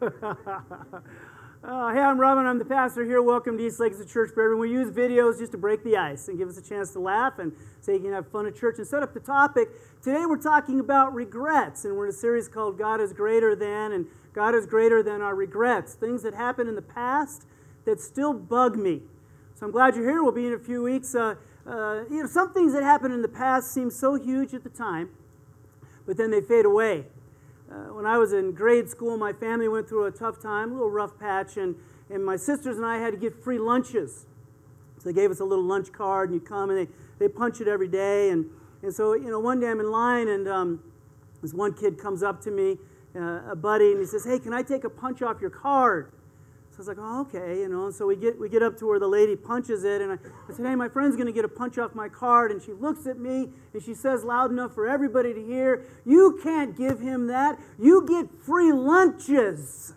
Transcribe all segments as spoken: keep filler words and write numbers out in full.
Uh, hey, I'm Robin. I'm the pastor here. Welcome to East Lakes Church Brethren. We use videos just to break the ice and give us a chance to laugh and so you can have fun at church and set up the topic. Today we're talking about regrets, and we're in a series called God is Greater Than, and God is greater than our regrets, things that happened in the past that still bug me. So I'm glad you're here. We'll be in a few weeks. Uh, uh, you know, some things that happened in the past seem so huge at the time, but then they fade away. Uh, when I was in grade school, my family went through a tough time, a little rough patch, and, and my sisters and I had to get free lunches. So they gave us a little lunch card, and you come, and they, they punch it every day. And, and so, you know, one day I'm in line, and um, this one kid comes up to me, uh, a buddy, and he says, "Hey, can I take a punch off your card?" So I was like, "Oh, okay," you know. And so we get we get up to where the lady punches it, and I, I said, "Hey, my friend's going to get a punch off my card." And she looks at me, and she says loud enough for everybody to hear, "You can't give him that. You get free lunches."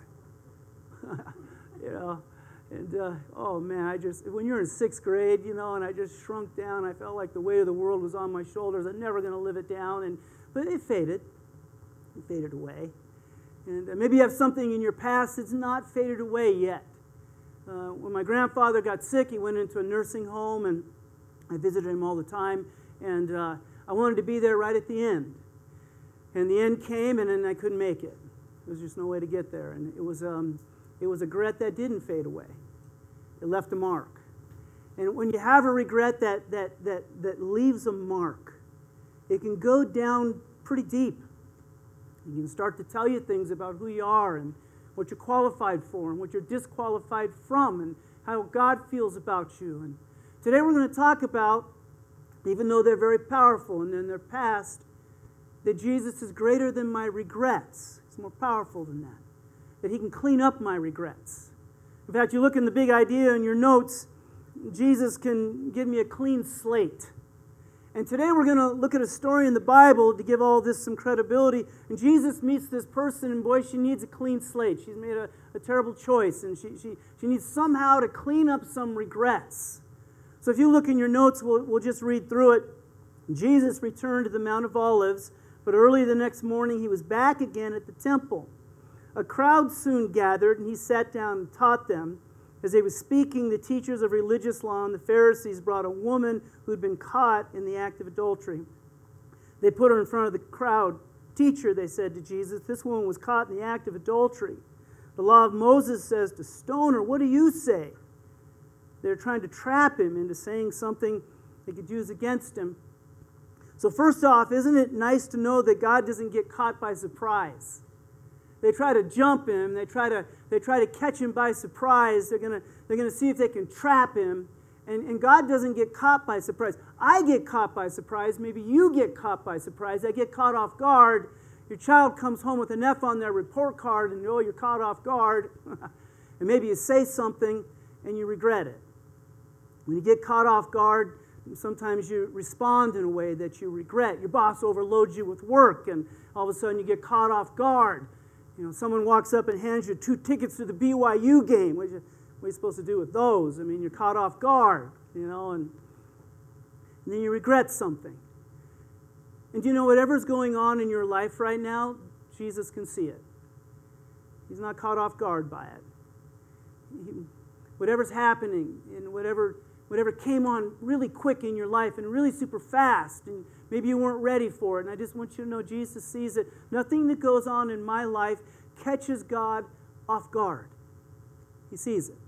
you know, and uh, oh man, I just when you're in sixth grade, you know, and I just shrunk down. I felt like the weight of the world was on my shoulders. I'm never going to live it down, and but it faded. It faded away. And maybe you have something in your past that's not faded away yet. Uh, when my grandfather got sick, he went into a nursing home, and I visited him all the time. And uh, I wanted to be there right at the end. And the end came, and then I couldn't make it. There was just no way to get there. And it was, um, it was a regret that didn't fade away. It left a mark. And when you have a regret that, that, that, that leaves a mark, it can go down pretty deep. He can start to tell you things about who you are and what you're qualified for and what you're disqualified from and how God feels about you. And today we're going to talk about, even though they're very powerful and in their past, that Jesus is greater than my regrets. He's more powerful than that. That He can clean up my regrets. In fact, you look in the big idea in your notes, Jesus can give me a clean slate. And today we're going to look at a story in the Bible to give all this some credibility. And Jesus meets this person, and boy, she needs a clean slate. She's made a, a terrible choice, and she, she, she needs somehow to clean up some regrets. So if you look in your notes, we'll, we'll just read through it. Jesus returned to the Mount of Olives, but early the next morning he was back again at the temple. A crowd soon gathered, and he sat down and taught them. As he was speaking, the teachers of religious law and the Pharisees brought a woman who had been caught in the act of adultery. They put her in front of the crowd. "Teacher," they said to Jesus, "this woman was caught in the act of adultery. The law of Moses says to stone her. What do you say?" They're trying to trap him into saying something they could use against him. So first off, isn't it nice to know that God doesn't get caught by surprise? They try to jump him. They try to they try to catch him by surprise. They're gonna they're gonna see if they can trap him. And, and God doesn't get caught by surprise. I get caught by surprise. Maybe you get caught by surprise. I get caught off guard. Your child comes home with an F on their report card, and oh, you're caught off guard. And maybe you say something and you regret it. When you get caught off guard, sometimes you respond in a way that you regret. Your boss overloads you with work, and all of a sudden you get caught off guard. You know, someone walks up and hands you two tickets to the B Y U game. What are, you, what are you supposed to do with those? I mean, you're caught off guard, you know, and, and then you regret something. And you know, whatever's going on in your life right now, Jesus can see it. He's not caught off guard by it. He, whatever's happening and whatever whatever came on really quick in your life and really super fast, and maybe you weren't ready for it. And I just want you to know Jesus sees it. Nothing that goes on in my life catches God off guard. He sees it.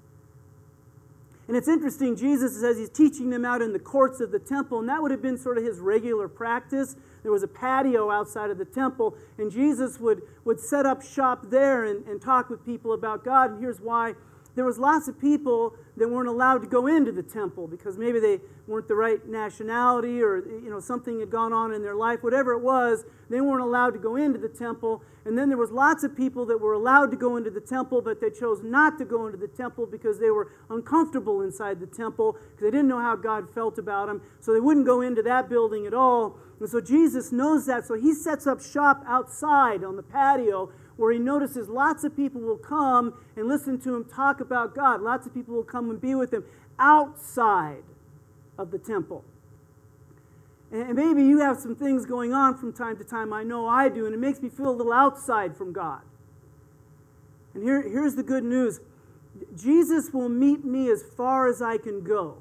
And it's interesting, Jesus says he's teaching them out in the courts of the temple, and that would have been sort of his regular practice. There was a patio outside of the temple, and Jesus would, would set up shop there and, and talk with people about God. And here's why. There was lots of people that weren't allowed to go into the temple because maybe they weren't the right nationality, or you know something had gone on in their life. Whatever it was, they weren't allowed to go into the temple. And then there was lots of people that were allowed to go into the temple, but they chose not to go into the temple because they were uncomfortable inside the temple because they didn't know how God felt about them. So they wouldn't go into that building at all. And so Jesus knows that, so he sets up shop outside on the patio, where he notices lots of people will come and listen to him talk about God. Lots of people will come and be with him outside of the temple. And maybe you have some things going on from time to time. I know I do, and it makes me feel a little outside from God. And here, here's the good news. Jesus will meet me as far as I can go.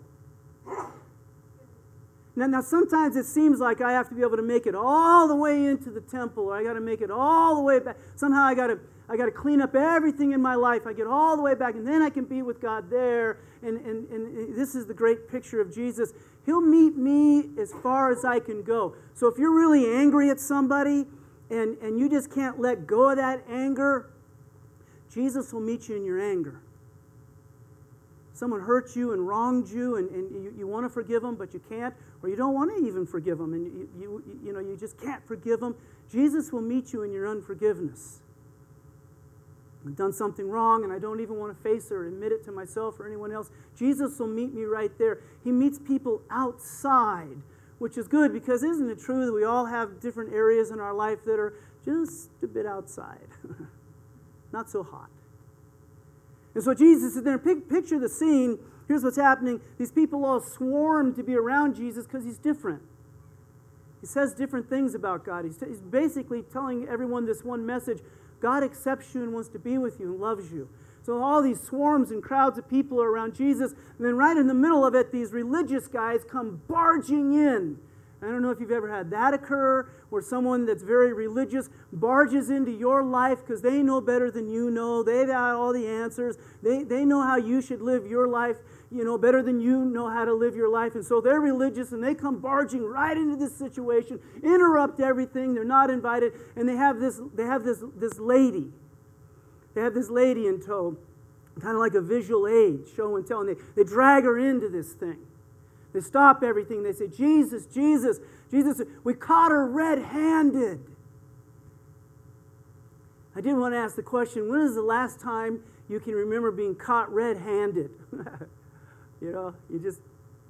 Now, now, sometimes it seems like I have to be able to make it all the way into the temple, or I got to make it all the way back. Somehow I got to I got to clean up everything in my life. I get all the way back, and then I can be with God there. And, and, and this is the great picture of Jesus. He'll meet me as far as I can go. So if you're really angry at somebody, and, and you just can't let go of that anger, Jesus will meet you in your anger. Someone hurt you and wronged you, and, and you, you want to forgive them, but you can't, or you don't want to even forgive them, and you, you, you know, you just can't forgive them. Jesus will meet you in your unforgiveness. I've done something wrong, and I don't even want to face it or admit it to myself or anyone else. Jesus will meet me right there. He meets people outside, which is good, because isn't it true that we all have different areas in our life that are just a bit outside? Not so hot. And so Jesus is there. Picture the scene. Here's what's happening. These people all swarm to be around Jesus because he's different. He says different things about God. He's, he's basically telling everyone this one message. God accepts you and wants to be with you and loves you. So all these swarms and crowds of people are around Jesus. And then right in the middle of it, these religious guys come barging in. I don't know if you've ever had that occur, where someone that's very religious barges into your life because they know better than you know. They've got all the answers. They, they know how you should live your life, you know, better than you know how to live your life. And so they're religious, and they come barging right into this situation, interrupt everything. They're not invited, and they have this, they have this, this lady. They have this lady in tow, kind of like a visual aid, show and tell, and they, they drag her into this thing. They stop everything. They say, Jesus, Jesus, Jesus, we caught her red-handed. I did want to ask the question, when is the last time you can remember being caught red-handed? You know, you just...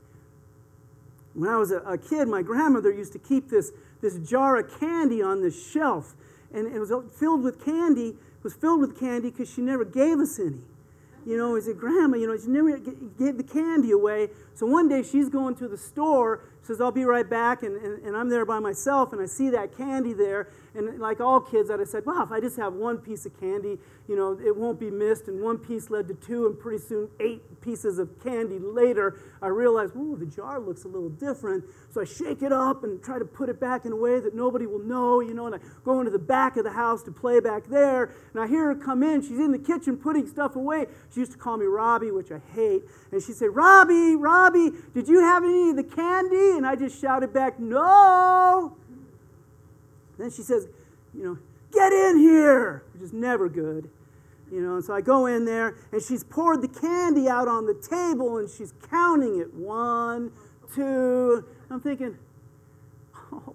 When I was a, a kid, my grandmother used to keep this, this jar of candy on the shelf. And it was filled with candy. It was filled with candy because she never gave us any. You know, I said, Grandma, you know, she never gave the candy away. So one day she's going to the store, says, I'll be right back, and, and, and I'm there by myself, and I see that candy there. And like all kids, I said, wow, if I just have one piece of candy, you know, it won't be missed. And one piece led to two, and pretty soon eight pieces of candy later, I realized, ooh, the jar looks a little different. So I shake it up and try to put it back in a way that nobody will know, you know, and I go into the back of the house to play back there. And I hear her come in. She's in the kitchen putting stuff away. She used to call me Robbie, which I hate. And she said, Robbie, Robbie, did you have any of the candy? And I just shouted back, no. Then she says, you know, get in here, which is never good. You know, and so I go in there, and she's poured the candy out on the table, and she's counting it. One, two. I'm thinking, oh,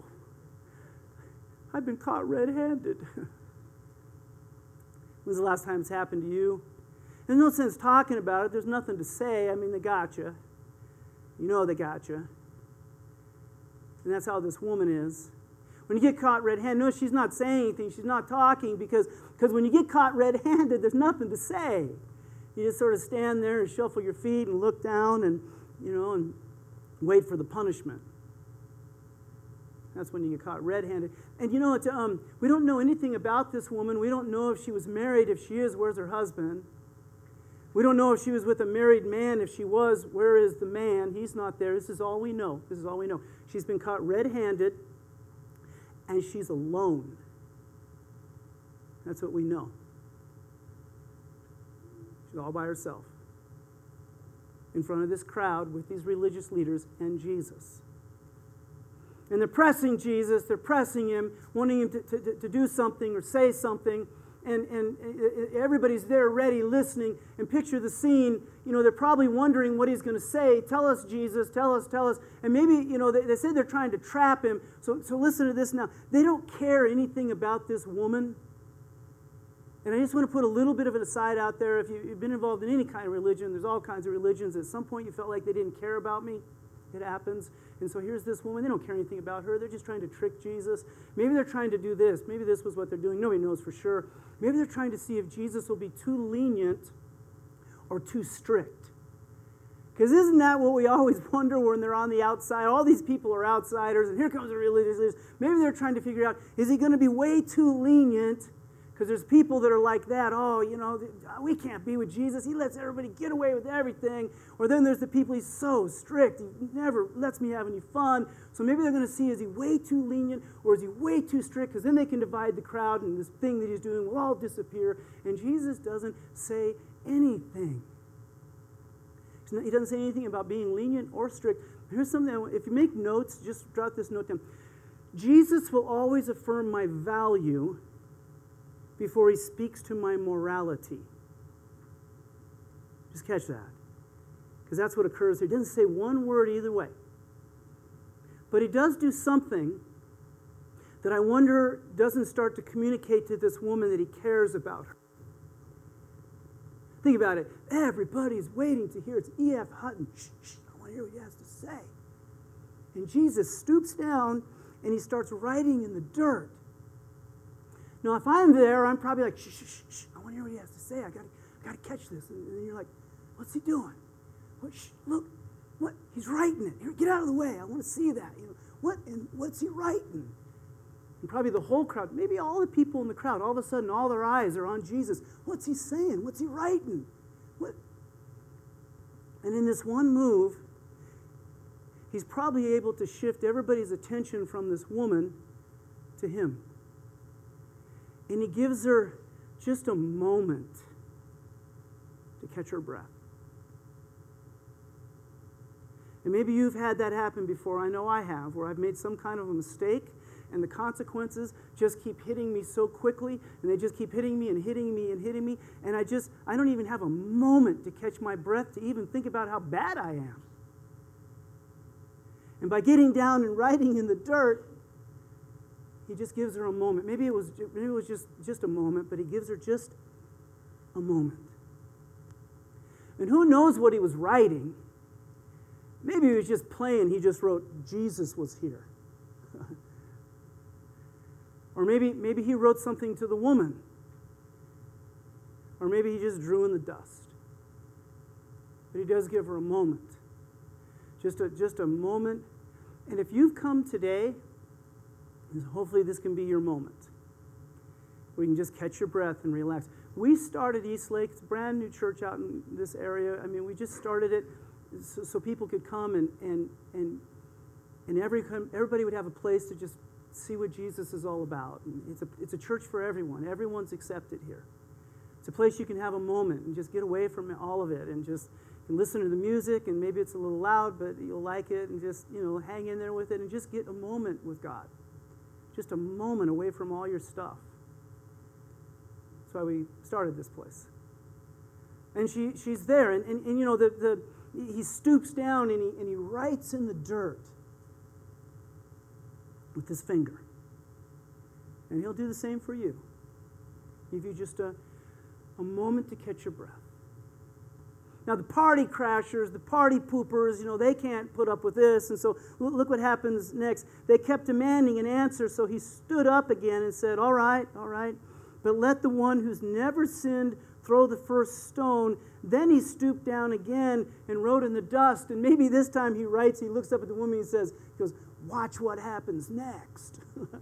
I've been caught red-handed. When's the last time it's happened to you? There's no sense talking about it. There's nothing to say. I mean, they got you. You know they got you. And that's how this woman is. When you get caught red-handed, no, she's not saying anything. She's not talking because, because when you get caught red-handed, there's nothing to say. You just sort of stand there and shuffle your feet and look down and, you know, and wait for the punishment. That's when you get caught red-handed. And you know, it's, um, we don't know anything about this woman. We don't know if she was married. If she is, where's her husband? We don't know if she was with a married man. If she was, where is the man? He's not there. This is all we know. This is all we know. She's been caught red-handed, and she's alone. That's what we know. She's all by herself in front of this crowd with these religious leaders and Jesus. And they're pressing Jesus. They're pressing him, wanting him to, to, to do something or say something. And, and everybody's there ready, listening. And picture the scene. You know, they're probably wondering what he's going to say. Tell us, Jesus. Tell us, tell us. And maybe, you know, they, they say they're trying to trap him. So, so listen to this now. They don't care anything about this woman. And I just want to put a little bit of an aside out there. If you've been involved in any kind of religion, there's all kinds of religions. At some point you felt like they didn't care about me. It happens. And so here's this woman. They don't care anything about her. They're just trying to trick Jesus. Maybe they're trying to do this. Maybe this was what they're doing. Nobody knows for sure. Maybe they're trying to see if Jesus will be too lenient or too strict. Because isn't that what we always wonder when they're on the outside? All these people are outsiders, and here comes the religious leaders. Maybe they're trying to figure out, is he going to be way too lenient? Because there's people that are like that. Oh, you know, we can't be with Jesus. He lets everybody get away with everything. Or then there's the people, he's so strict. He never lets me have any fun. So maybe they're going to see, is he way too lenient or is he way too strict? Because then they can divide the crowd and this thing that he's doing will all disappear. And Jesus doesn't say anything. He doesn't say anything about being lenient or strict. Here's something, if you make notes, just jot this note down. Jesus will always affirm my value before he speaks to my morality. Just catch that. Because that's what occurs here. He doesn't say one word either way. But he does do something that I wonder doesn't start to communicate to this woman that he cares about her. Think about it. Everybody's waiting to hear. It's E F. Hutton. Shh, shh, I want to hear what he has to say. And Jesus stoops down and he starts writing in the dirt. Now, if I'm there, I'm probably like, shh, shh, shh, shh. I want to hear what he has to say. I got I got to catch this. And, and you're like, what's he doing? What? Shh, look, what? He's writing it. Here, get out of the way. I want to see that. You know, what? And what's he writing? And probably the whole crowd, maybe all the people in the crowd, all of a sudden, all their eyes are on Jesus. What's he saying? What's he writing? What? And in this one move, he's probably able to shift everybody's attention from this woman to him. And he gives her just a moment to catch her breath. And maybe you've had that happen before. I know I have, where I've made some kind of a mistake, and the consequences just keep hitting me so quickly, and they just keep hitting me and hitting me and hitting me, and I just, I don't even have a moment to catch my breath to even think about how bad I am. And by getting down and writing in the dirt, he just gives her a moment. Maybe it was, maybe it was just, just a moment, but he gives her just a moment. And who knows what he was writing? Maybe he was just playing. He just wrote, Jesus was here. Or maybe, maybe he wrote something to the woman. Or maybe he just drew in the dust. But he does give her a moment. Just a, just a moment. And if you've come today, hopefully this can be your moment where you can just catch your breath and relax. We started East Lake. It's a brand new church out in this area. I mean, we just started it so, so people could come and and and and every everybody would have a place to just see what Jesus is all about. And it's a it's a church for everyone. Everyone's accepted here. It's a place you can have a moment and just get away from all of it and just and listen to the music, and maybe it's a little loud, but you'll like it, and just, you know, hang in there with it and just get a moment with God. Just a moment away from all your stuff. That's why we started this place. And she she's there, and, and, and you know, the, the he stoops down and he and he writes in the dirt with his finger. And he'll do the same for you. Give you just a, a moment to catch your breath. Now, the party crashers, the party poopers, you know, they can't put up with this. And so look what happens next. They kept demanding an answer, so he stood up again and said, all right, all right, but let the one who's never sinned throw the first stone. Then he stooped down again and wrote in the dust. And maybe this time he writes, he looks up at the woman and he says, he goes, watch what happens next.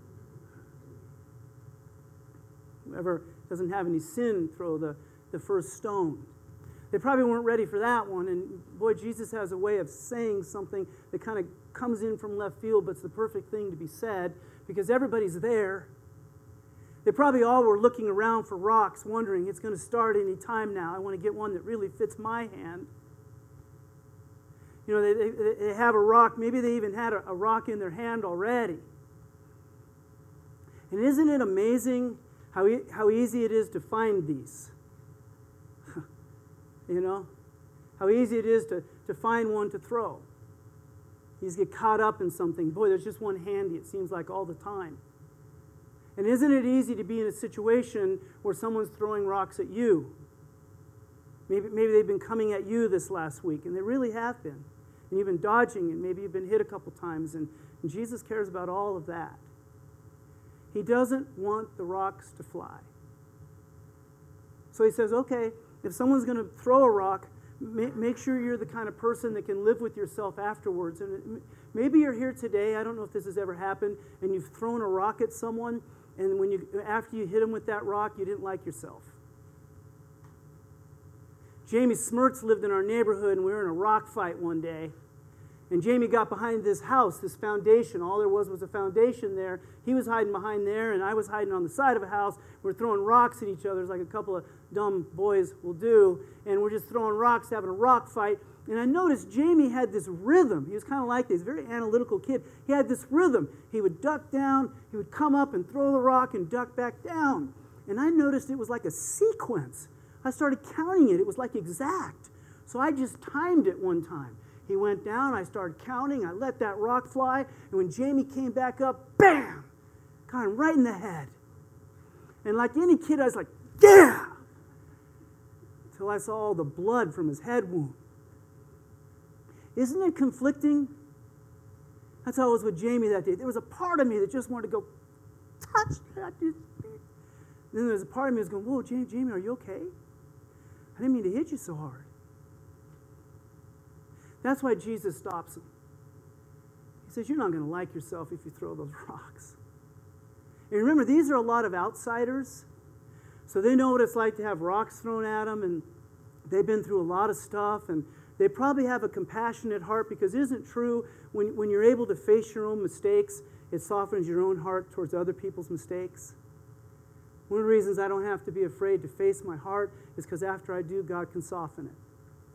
Whoever doesn't have any sin, throw the, the first stone. They probably weren't ready for that one. And boy, Jesus has a way of saying something that kind of comes in from left field, but it's the perfect thing to be said because everybody's there. They probably all were looking around for rocks, wondering, it's going to start any time now. I want to get one that really fits my hand. You know, they, they, they have a rock. Maybe they even had a, a rock in their hand already. And isn't it amazing how, e- how easy it is to find these? You know, how easy it is to, to find one to throw. You just get caught up in something. Boy, there's just one handy, it seems like all the time. And isn't it easy to be in a situation where someone's throwing rocks at you? Maybe, maybe they've been coming at you this last week, and they really have been. And you've been dodging, and maybe you've been hit a couple times, and, and Jesus cares about all of that. He doesn't want the rocks to fly. So he says, okay, if someone's going to throw a rock, make sure you're the kind of person that can live with yourself afterwards. And maybe you're here today, I don't know if this has ever happened, and you've thrown a rock at someone, and when you after you hit him with that rock, you didn't like yourself. Jamie Smirts lived in our neighborhood, and we were in a rock fight one day. And Jamie got behind this house, this foundation. All there was was a foundation there. He was hiding behind there, and I was hiding on the side of a house. We're throwing rocks at each other, like a couple of dumb boys will do. And we're just throwing rocks, having a rock fight. And I noticed Jamie had this rhythm. He was kind of like this, very analytical kid. He had this rhythm. He would duck down, he would come up and throw the rock and duck back down. And I noticed it was like a sequence. I started counting it. It was like exact. So I just timed it one time. He went down, I started counting, I let that rock fly, and when Jamie came back up, bam! Got him right in the head. And like any kid, I was like, yeah! Until I saw all the blood from his head wound. Isn't it conflicting? That's how it was with Jamie that day. There was a part of me that just wanted to go, touch that. Then there was a part of me that was going, whoa, Jamie, Jamie, are you okay? I didn't mean to hit you so hard. That's why Jesus stops him. He says, you're not going to like yourself if you throw those rocks. And remember, these are a lot of outsiders. So they know what it's like to have rocks thrown at them, and they've been through a lot of stuff, and they probably have a compassionate heart, because isn't it true, when, when you're able to face your own mistakes, it softens your own heart towards other people's mistakes? One of the reasons I don't have to be afraid to face my heart is because after I do, God can soften it.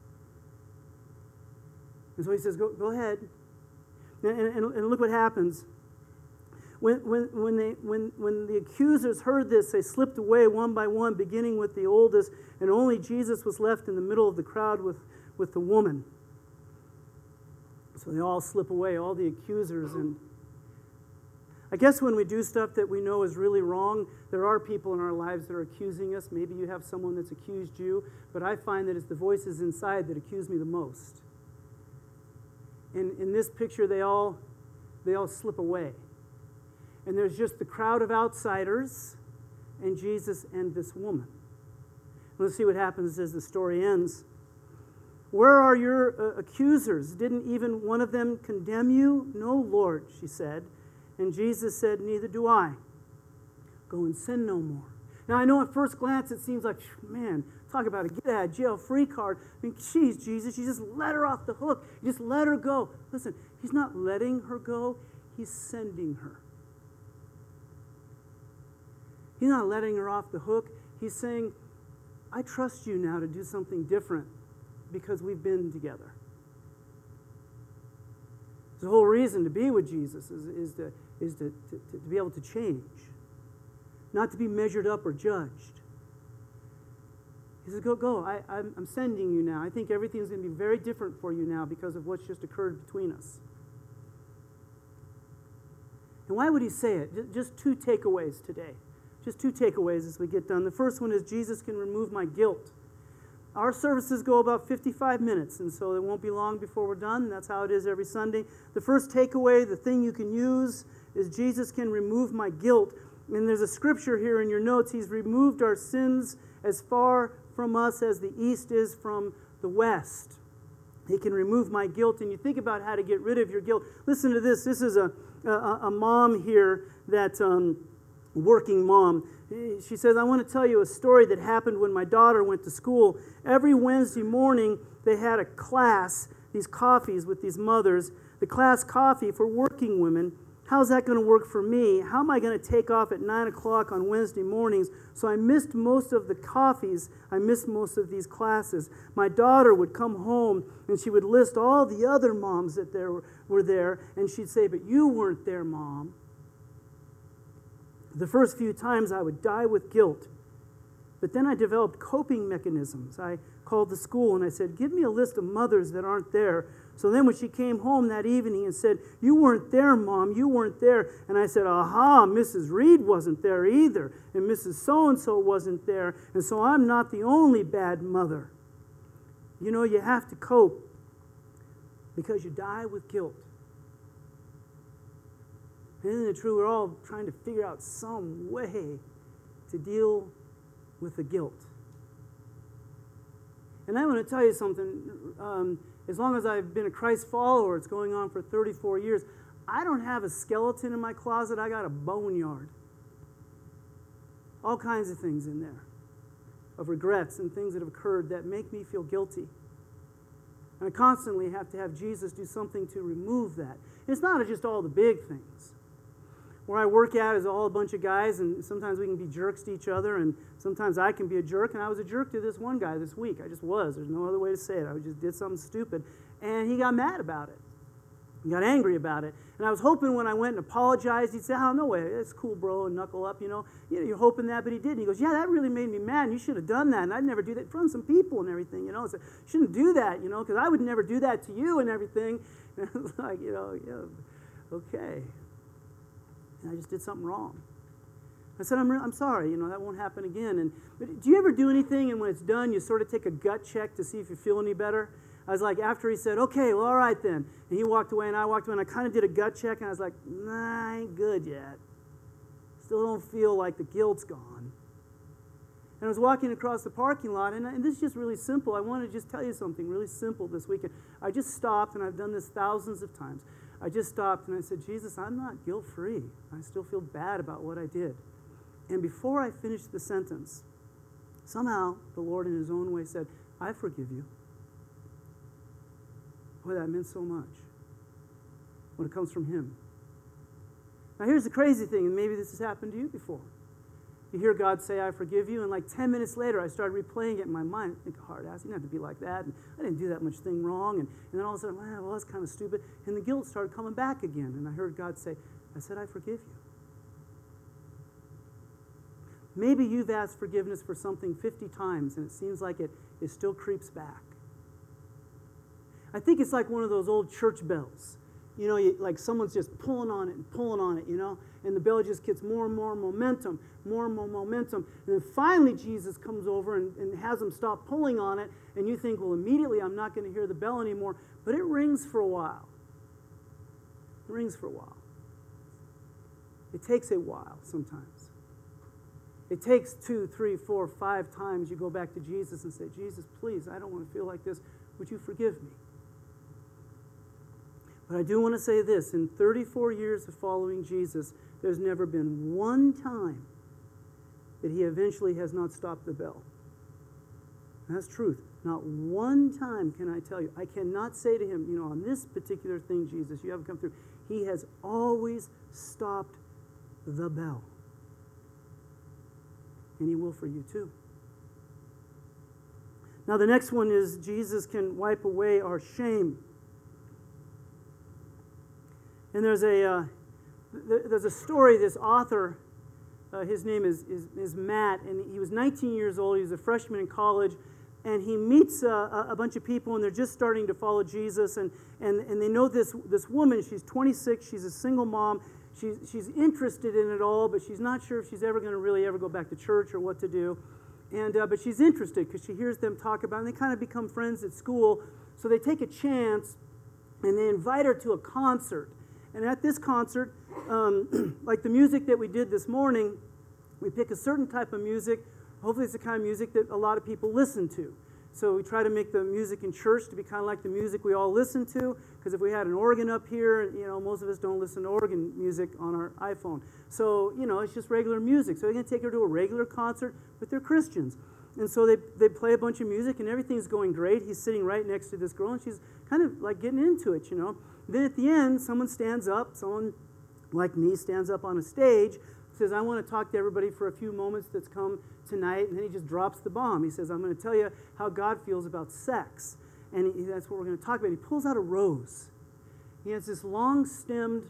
And so he says, go, go ahead. And, and, and look what happens. When, when, when, they, when, when the accusers heard this, they slipped away one by one, beginning with the oldest, and only Jesus was left in the middle of the crowd with, with the woman. So they all slip away, all the accusers. And I guess when we do stuff that we know is really wrong, there are people in our lives that are accusing us. Maybe you have someone that's accused you, but I find that it's the voices inside that accuse me the most. In, in this picture, they all, they all slip away. And there's just the crowd of outsiders and Jesus and this woman. Let's see what happens as the story ends. Where are your uh, accusers? Didn't even one of them condemn you? No, Lord, she said. And Jesus said, neither do I. Go and sin no more. Now, I know at first glance it seems like, man, talk about a get-out-of-jail-free card. I mean, geez, Jesus, you just let her off the hook. You just let her go. Listen, he's not letting her go. He's sending her. He's not letting her off the hook. He's saying, I trust you now to do something different because we've been together. The whole reason to be with Jesus is, is, to, is to, to, to be able to change, not to be measured up or judged. He says, go, go. I, I'm, I'm sending you now. I think everything's going to be very different for you now because of what's just occurred between us. And why would he say it? Just two takeaways today. Just two takeaways as we get done. The first one is Jesus can remove my guilt. Our services go about fifty-five minutes, and so it won't be long before we're done. That's how it is every Sunday. The first takeaway, the thing you can use, is Jesus can remove my guilt. And there's a scripture here in your notes. He's removed our sins as far from us as the east is from the west. He can remove my guilt. And you think about how to get rid of your guilt. Listen to this. This is a, a, a mom here, that um, working mom. She says, I want to tell you a story that happened when my daughter went to school. Every Wednesday morning, they had a class, these coffees with these mothers, the class coffee for working women. How's that going to work for me? How am I going to take off at nine o'clock on Wednesday mornings? So I missed most of the coffees. I missed most of these classes. My daughter would come home, and she would list all the other moms that there were there, and she'd say, but you weren't there, Mom. The first few times I would die with guilt. But then I developed coping mechanisms. I called the school and I said, give me a list of mothers that aren't there. So then when she came home that evening and said, you weren't there, Mom, you weren't there. And I said, aha, Missus Reed wasn't there either. And Missus So-and-so wasn't there. And so I'm not the only bad mother. You know, you have to cope because you die with guilt. Isn't it true? We're all trying to figure out some way to deal with the guilt. And I want to tell you something. Um, as long as I've been a Christ follower, it's going on for thirty-four years, I don't have a skeleton in my closet. I got a boneyard. All kinds of things in there, of regrets and things that have occurred that make me feel guilty. And I constantly have to have Jesus do something to remove that. And it's not just all the big things. Where I work at is all a bunch of guys, and sometimes we can be jerks to each other, and sometimes I can be a jerk, and I was a jerk to this one guy this week. I just was. There's no other way to say it. I just did something stupid, and he got mad about it. He got angry about it. And I was hoping when I went and apologized, he'd say, oh, no way, it's cool, bro, and knuckle up, you know. You know, you're hoping that, but he didn't. He goes, yeah, that really made me mad, and you should have done that, and I'd never do that in front of some people and everything, you know. So you shouldn't do that, you know, because I would never do that to you and everything. And I was like, you know, yeah, okay. And I just did something wrong. I said, I'm, re- I'm sorry, you know, that won't happen again. And but do you ever do anything, and when it's done, you sort of take a gut check to see if you feel any better? I was like, after he said, okay, well, all right then. And he walked away, and I walked away, and I kind of did a gut check, and I was like, nah, I ain't good yet. Still don't feel like the guilt's gone. And I was walking across the parking lot, and, and this is just really simple. I want to just tell you something really simple this weekend. I just stopped, and I've done this thousands of times. I just stopped, and I said, Jesus, I'm not guilt-free. I still feel bad about what I did. And before I finished the sentence, somehow the Lord in his own way said, I forgive you. Boy, that meant so much when it comes from him. Now, here's the crazy thing, and maybe this has happened to you before. You hear God say, I forgive you, and like ten minutes later, I started replaying it in my mind. I think, hard ass, you didn't have to be like that, and I didn't do that much thing wrong, and, and then all of a sudden, well, well, that's kind of stupid, and the guilt started coming back again, and I heard God say, I said, I forgive you. Maybe you've asked forgiveness for something fifty times, and it seems like it, it still creeps back. I think it's like one of those old church bells. You know, you, like someone's just pulling on it and pulling on it, you know, and the bell just gets more and more momentum, more and more momentum. And then finally Jesus comes over and, and has them stop pulling on it, and you think, well, immediately I'm not going to hear the bell anymore. But it rings for a while. It rings for a while. It takes a while sometimes. It takes two, three, four, five times you go back to Jesus and say, Jesus, please, I don't want to feel like this. Would you forgive me? But I do want to say this. In thirty-four years of following Jesus, there's never been one time that he eventually has not stopped the bell. And that's truth. Not one time can I tell you. I cannot say to him, you know, on this particular thing, Jesus, you haven't come through. He has always stopped the bell. And he will for you too. Now the next one is Jesus can wipe away our shame. And there's a uh, th- there's a story. This author, uh, his name is, is is Matt, and he was nineteen years old. He was a freshman in college, and he meets uh, a, a bunch of people, and they're just starting to follow Jesus, and and and they know this this woman. She's twenty-six. She's a single mom. She's she's interested in it all, but she's not sure if she's ever going to really ever go back to church or what to do. And uh, but she's interested because she hears them talk about it, and they kind of become friends at school. So they take a chance, and they invite her to a concert. And at this concert, um, like the music that we did this morning, we pick a certain type of music. Hopefully it's the kind of music that a lot of people listen to. So we try to make the music in church to be kind of like the music we all listen to, because if we had an organ up here, you know, most of us don't listen to organ music on our iPhone. So, you know, it's just regular music. So they're going to take her to a regular concert, but they're Christians. And so they, they play a bunch of music, and everything's going great. He's sitting right next to this girl, and she's kind of like getting into it, you know. Then at the end, someone stands up, someone like me stands up on a stage, says, I want to talk to everybody for a few moments that's come tonight, and then he just drops the bomb. He says, I'm going to tell you how God feels about sex, and he, that's what we're going to talk about. He pulls out a rose. He has this long-stemmed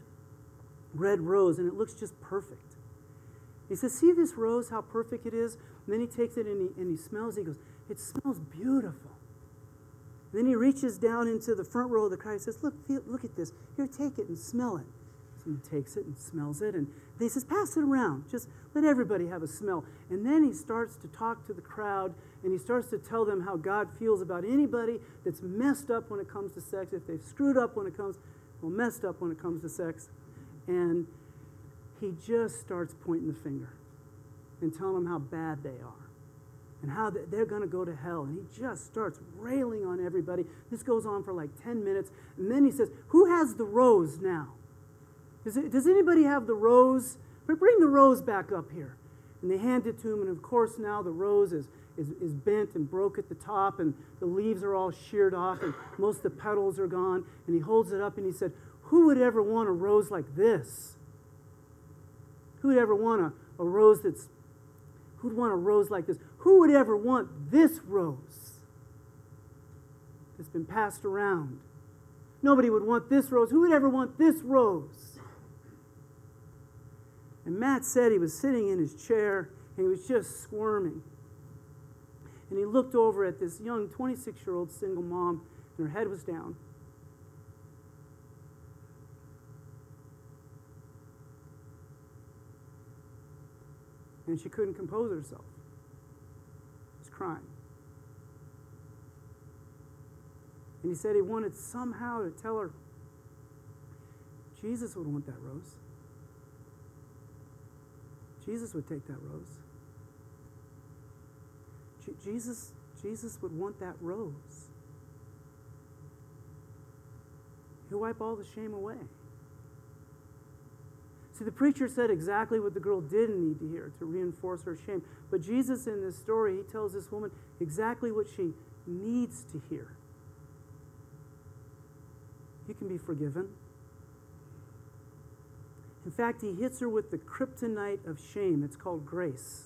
red rose, and it looks just perfect. He says, see this rose, how perfect it is? And then he takes it and he, and he smells it. He goes, it smells beautiful. Then he reaches down into the front row of the crowd. He says, look, feel, look at this. Here, take it and smell it. So he takes it and smells it. And he says, pass it around. Just let everybody have a smell. And then he starts to talk to the crowd, and he starts to tell them how God feels about anybody that's messed up when it comes to sex, if they've screwed up when it comes, well, messed up when it comes to sex. And he just starts pointing the finger and telling them how bad they are and how they're going to go to hell. And he just starts railing on everybody. This goes on for like ten minutes. And then he says, who has the rose now? Does, it, does anybody have the rose? Bring the rose back up here. And they hand it to him, and of course now the rose is, is, is bent and broke at the top, and the leaves are all sheared off, and most of the petals are gone. And he holds it up and he said, who would ever want a rose like this? Who would ever want a, a rose that's, who'd want a rose like this? Who would ever want this rose that's been passed around? Nobody would want this rose. Who would ever want this rose? And Matt said he was sitting in his chair and he was just squirming. And he looked over at this young twenty-six-year-old single mom, and her head was down. And she couldn't compose herself. She was crying. And he said he wanted somehow to tell her Jesus would want that rose. Jesus would take that rose. Je- Jesus, Jesus would want that rose. He'll wipe all the shame away. See, the preacher said exactly what the girl didn't need to hear to reinforce her shame. But Jesus, in this story, he tells this woman exactly what she needs to hear. You can be forgiven. In fact, he hits her with the kryptonite of shame. It's called grace.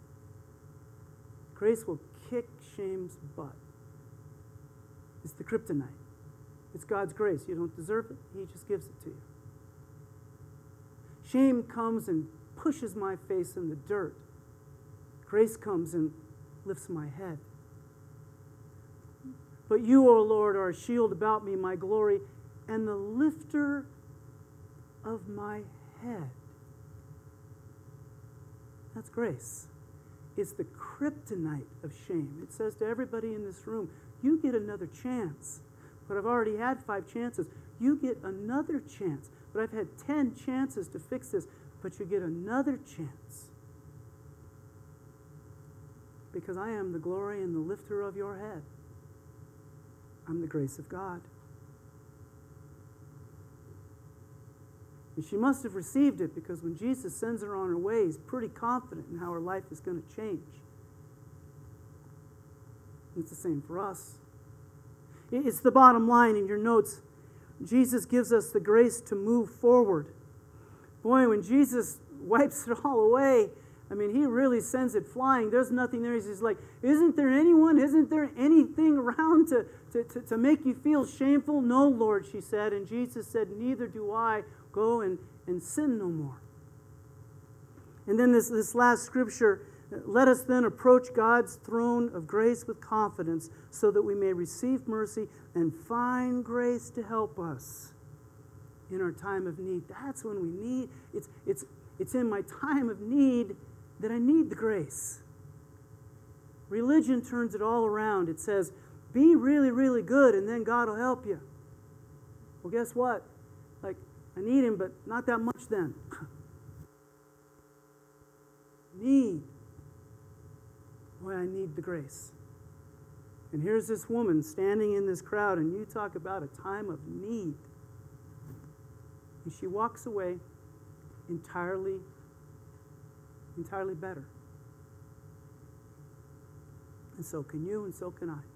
Grace will kick shame's butt. It's the kryptonite. It's God's grace. You don't deserve it. He just gives it to you. Shame comes and pushes my face in the dirt. Grace comes and lifts my head. But you, O Lord, are a shield about me, my glory, and the lifter of my head. That's grace. It's the kryptonite of shame. It says to everybody in this room, you get another chance. But I've already had five chances. You get another chance. But I've had ten chances to fix this. But you get another chance. Because I am the glory and the lifter of your head. I'm the grace of God. And she must have received it, because when Jesus sends her on her way, he's pretty confident in how her life is going to change. It's the same for us. It's the bottom line in your notes. Jesus gives us the grace to move forward. Boy, when Jesus wipes it all away, I mean, he really sends it flying. There's nothing there. He's just like, isn't there anyone, isn't there anything around to, to, to, to make you feel shameful? No, Lord, she said. And Jesus said, neither do I. Go and, and sin no more. And then this, this last scripture, let us then approach God's throne of grace with confidence so that we may receive mercy and find grace to help us in our time of need. That's when we need, it's, it's, it's in my time of need that I need the grace. Religion turns it all around. It says, be really, really good and then God will help you. Well, guess what? Like, I need him, but not that much then. Need. Boy, I need the grace. And here's this woman standing in this crowd, and you talk about a time of need. And she walks away entirely, entirely better. And so can you, and so can I.